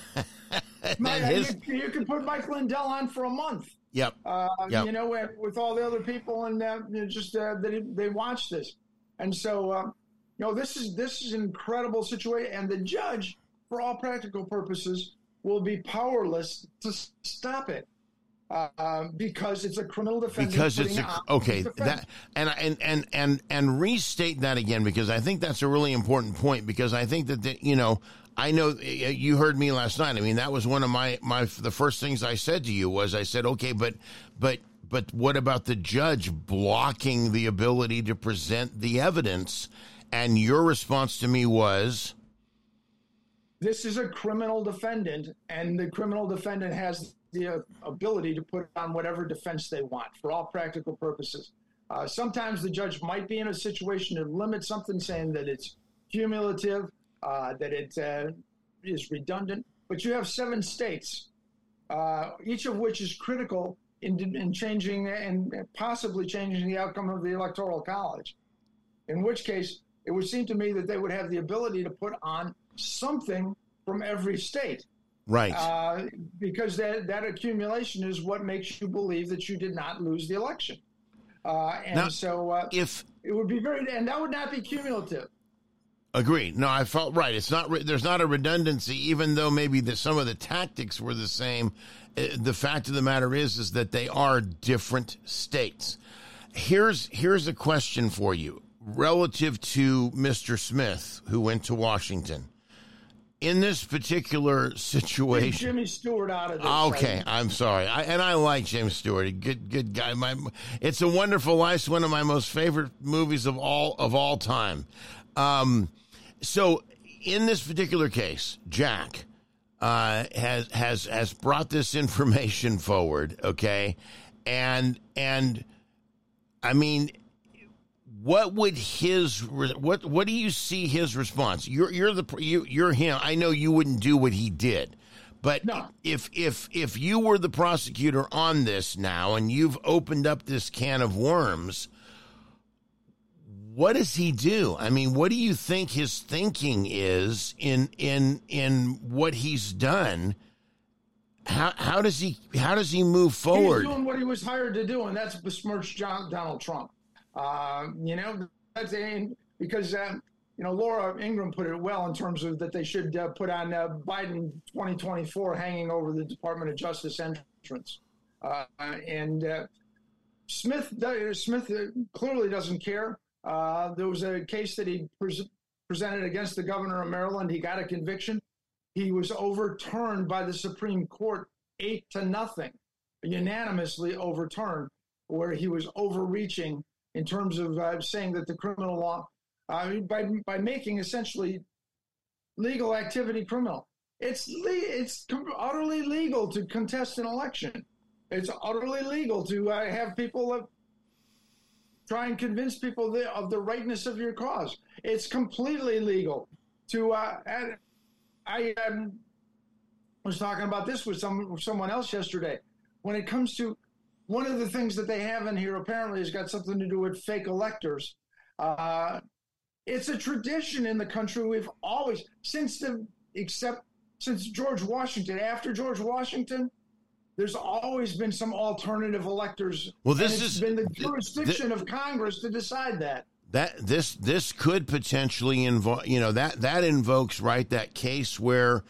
You can put Mike Lindell on for a month. Yep. With all the other people, and they watch this, and so this is an incredible situation, and the judge, for all practical purposes, will be powerless to stop it. Because it's a criminal defendant. Because it's that and restate that again, because I think that's a really important point, because I think that I know you heard me last night. I mean, that was one of the first things I said to you was I said, okay, but what about the judge blocking the ability to present the evidence? And your response to me was, This is a criminal defendant, and the criminal defendant has the ability to put on whatever defense they want for all practical purposes. Sometimes the judge might be in a situation to limit something, saying that it's cumulative, that it is redundant. But you have 7 states, each of which is critical in changing and possibly changing the outcome of the Electoral College. In which case, it would seem to me that they would have the ability to put on something from every state. Right. Because that accumulation is what makes you believe that you did not lose the election. If it would be and that would not be cumulative. Agreed. No, I felt right. It's not. There's not a redundancy, even though maybe some of the tactics were the same. The fact of the matter is that they are different states. Here's a question for you relative to Mr. Smith, who went to Washington. In this particular situation, leave Jimmy Stewart out of this. Okay, I'm sorry, I like James Stewart, good guy. It's a Wonderful Life, one of my most favorite movies of all time. So in this particular case, Jack has brought this information forward. Okay, and I mean, what would what do you see his response? You're him. I know you wouldn't do what he did, but no. If you were the prosecutor on this now and you've opened up this can of worms, what does he do? I mean, what do you think his thinking is in what he's done? How does he move forward? He's doing what he was hired to do, and that's besmirch Donald Trump. That's because Laura Ingraham put it well in terms of that they should put on Biden 2024 hanging over the Department of Justice entrance. Smith clearly doesn't care. There was a case that he presented against the governor of Maryland. He got a conviction. He was overturned by the Supreme Court 8-0, unanimously overturned, where he was overreaching in terms of saying that the criminal law, by making essentially legal activity criminal. It's utterly legal to contest an election. It's utterly legal to have people try and convince people of the rightness of your cause. It's completely legal to. I was talking about this with someone else yesterday. When it comes to one of the things that they have in here, apparently has got something to do with fake electors. It's a tradition in the country. We've always, since George Washington, after George Washington, there's always been some alternative electors. Well, it's been the jurisdiction of Congress to decide that. This could potentially involve, that invokes, right, that case where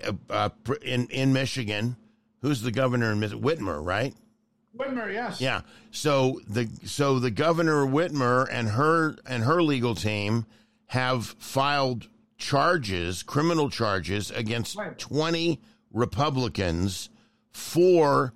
in Michigan, who's the governor in Michigan? Whitmer, right? Whitmer, yes. Yeah. So the governor Whitmer and her legal team have filed criminal charges against 20 Republicans for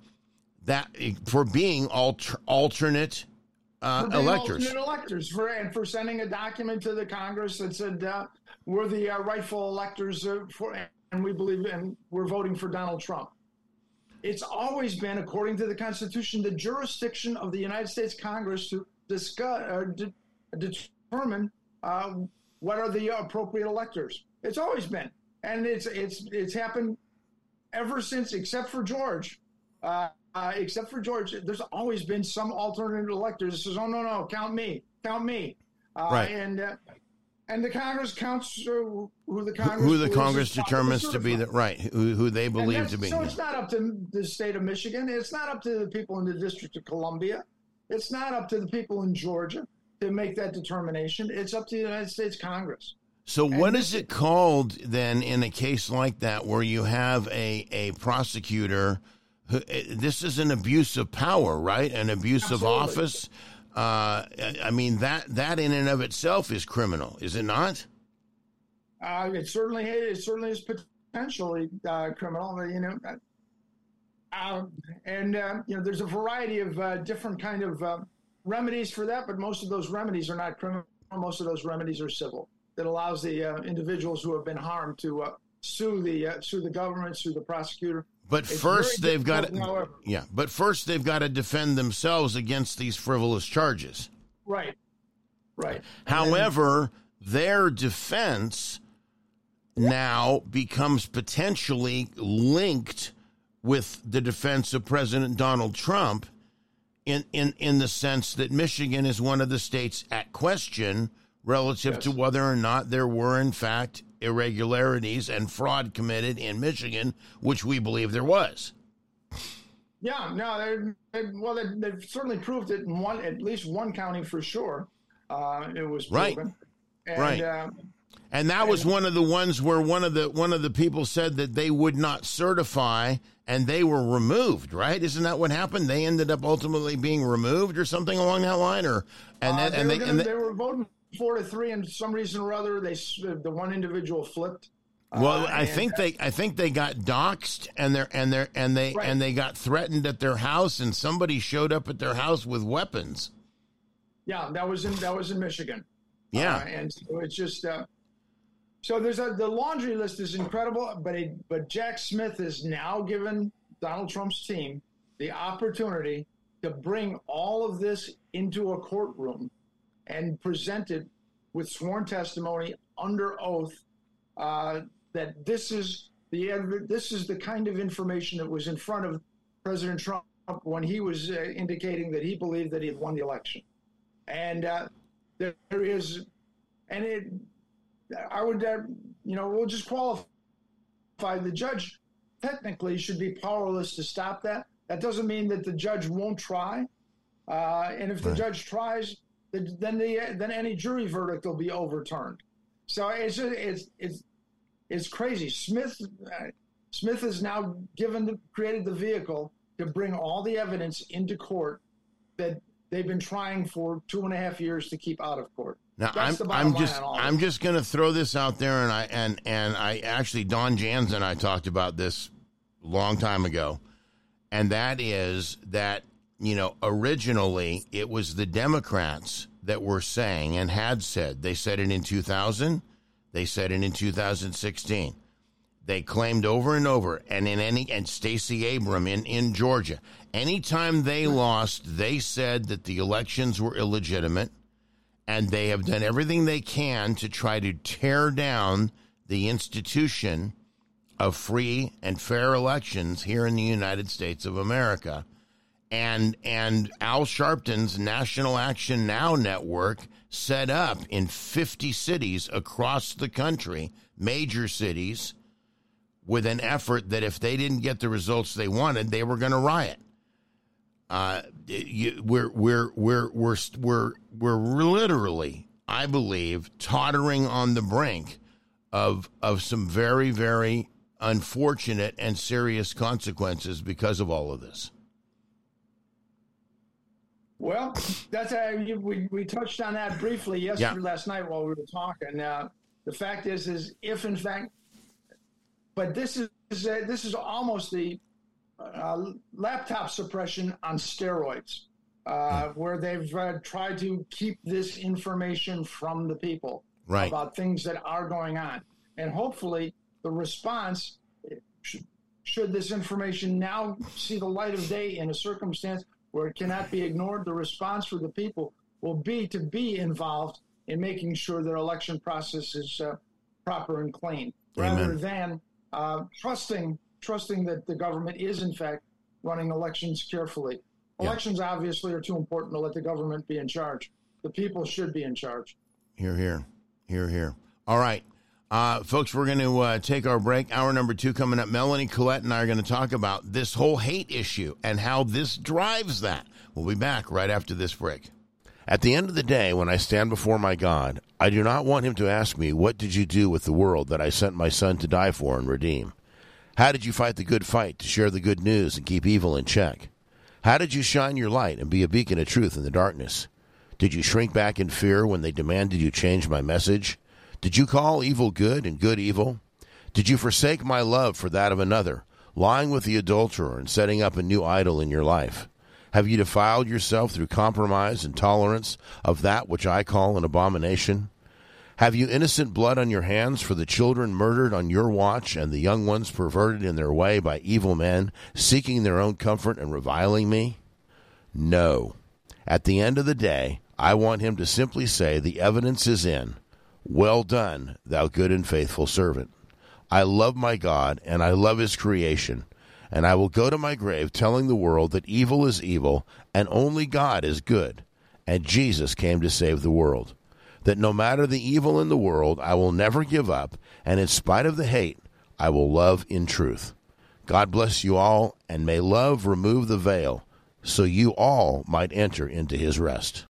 being alternate electors. Alternate electors for sending a document to the Congress that said we're the rightful electors and we believe and we're voting for Donald Trump. It's always been, according to the Constitution, the jurisdiction of the United States Congress to discuss or determine what are the appropriate electors. It's always been, and it's happened ever since, except for George. There's always been some alternate electors that says, "Oh no, count me." Right. And the Congress counts who the Congress determines to be who they believe to be. So it's not up to the state of Michigan. It's not up to the people in the District of Columbia. It's not up to the people in Georgia to make that determination. It's up to the United States Congress. So what is it called then in a case like that where you have a prosecutor who, this is an abuse of power, right? An abuse of office. I mean, that in and of itself is criminal, is it not? It certainly is potentially criminal. There's a variety of different kind of remedies for that, but most of those remedies are not criminal. Most of those remedies are civil. That allows the individuals who have been harmed to sue the government, sue the prosecutor. But first they've got to defend themselves against these frivolous charges. Right. However, their defense now becomes potentially linked with the defense of President Donald Trump in the sense that Michigan is one of the states at question relative to whether or not there were, in fact, irregularities and fraud committed in Michigan, which we believe there was. Yeah, no, they've certainly proved it in at least one county for sure. It was proven. Right. And that was one of the ones where one of the people said that they would not certify, and they were removed. Right? Isn't that what happened? They ended up ultimately being removed, or something along that line, they were voting 4-3, and for some reason or other, the one individual flipped. Well, I think they got doxxed, and they got threatened at their house, and somebody showed up at their house with weapons. Yeah, that was in Michigan. Yeah, and so it's just so the laundry list is incredible, but Jack Smith has now given Donald Trump's team the opportunity to bring all of this into a courtroom and present it with sworn testimony under oath that this is the kind of information that was in front of President Trump when he was indicating that he believed that he had won the election. And there is, and I would, we'll just qualify. The judge technically should be powerless to stop that. That doesn't mean that the judge won't try. And if the judge tries, then any jury verdict will be overturned. So it's crazy. Smith has now created the vehicle to bring all the evidence into court that they've been trying for 2.5 years to keep out of court. Now I'm just going to throw this out there, and I actually, Don Jans and I talked about this a long time ago, and that is that originally it was the Democrats that were saying and had said. They said it in 2000. They said it in 2016. They claimed over and over, and Stacey Abrams in Georgia, anytime they lost, they said that the elections were illegitimate, and they have done everything they can to try to tear down the institution of free and fair elections here in the United States of America. And Al Sharpton's National Action Now network set up in 50 cities across the country, major cities, with an effort that if they didn't get the results they wanted, they were going to riot. We're literally, I believe, tottering on the brink of some very, very unfortunate and serious consequences because of all of this. Well, that's we touched on that briefly last night while we were talking. The fact is if in fact, but this is almost the laptop suppression on steroids, where they've tried to keep this information from the people about things that are going on. And hopefully the response, should this information now see the light of day in a circumstance where it cannot be ignored, the response for the people will be to be involved in making sure that election process is proper and clean, rather than trusting that the government is, in fact, running elections carefully. Elections obviously are too important to let the government be in charge. The people should be in charge. Hear, hear. Hear, hear. All right. Folks, we're going to take our break. Hour number 2 coming up. Melanie Collette and I are going to talk about this whole hate issue and how this drives that. We'll be back right after this break. At the end of the day, when I stand before my God, I do not want him to ask me, what did you do with the world that I sent my son to die for and redeem? How did you fight the good fight to share the good news and keep evil in check? How did you shine your light and be a beacon of truth in the darkness? Did you shrink back in fear when they demanded you change my message? Did you call evil good and good evil? Did you forsake my love for that of another, lying with the adulterer and setting up a new idol in your life? Have you defiled yourself through compromise and tolerance of that which I call an abomination? Have you innocent blood on your hands for the children murdered on your watch and the young ones perverted in their way by evil men, seeking their own comfort and reviling me? No. At the end of the day, I want him to simply say, the evidence is in. Well done, thou good and faithful servant. I love my God, and I love his creation, and I will go to my grave telling the world that evil is evil, and only God is good, and Jesus came to save the world. That no matter the evil in the world, I will never give up, and in spite of the hate, I will love in truth. God bless you all, and may love remove the veil, so you all might enter into his rest.